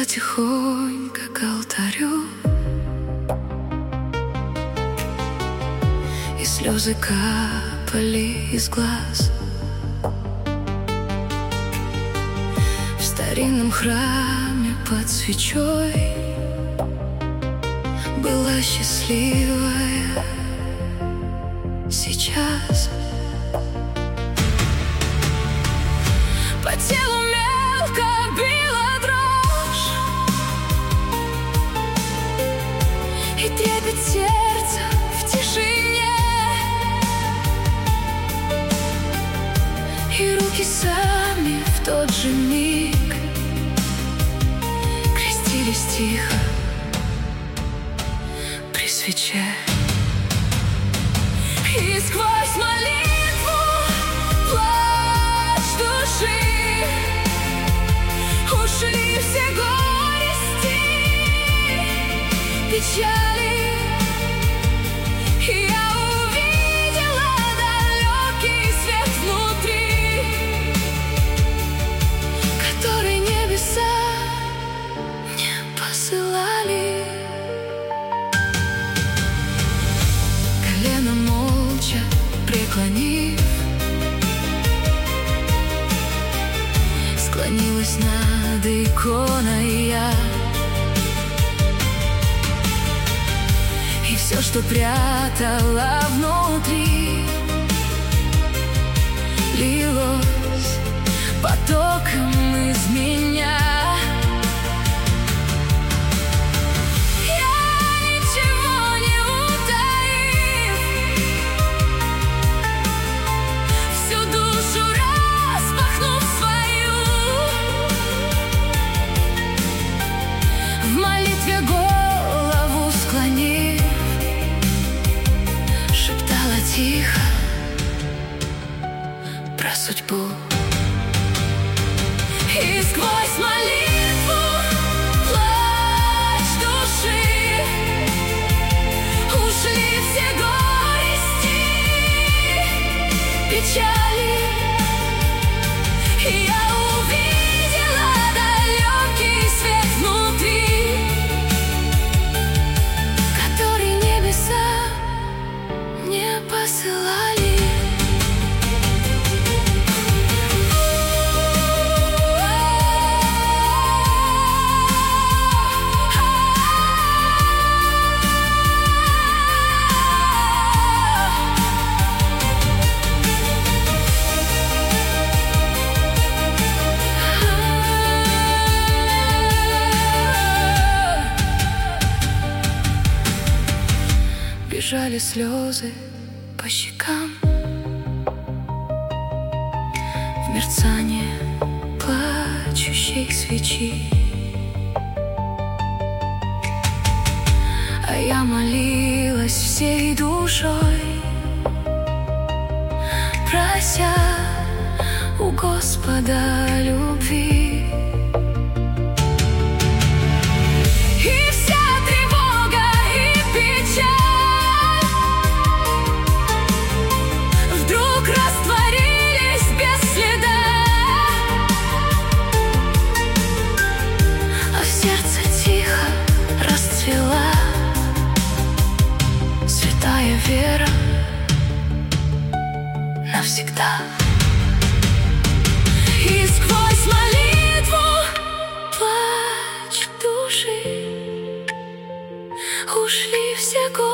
Шла тихонько к алтарю, и слезы капали из глаз. В старинном храме под свечой была счастливая сейчас. По телу мелко била дрожь, и трепет сердца в тишине, и руки сами в тот же миг крестились тихо при свече. И сквозь молитву плач души ушли все горести, печали, и я увидела далекий свет внутри, который небеса мне посылали. Колено молча преклонив, склонилась над иконой я, и все, что прятала внутри, лилось потоком из меня. Тихо про судьбу, и сквозь молитву плач души ушли все горести, печали, и я увидела далекий свет внутри, который небеса мне посылали. Бежали слезы по щекам в мерцание плачущей свечи, а я молилась всей душой, прося у Господа любви. Святая вера навсегда. И сквозь молитву плач души ушли все годы.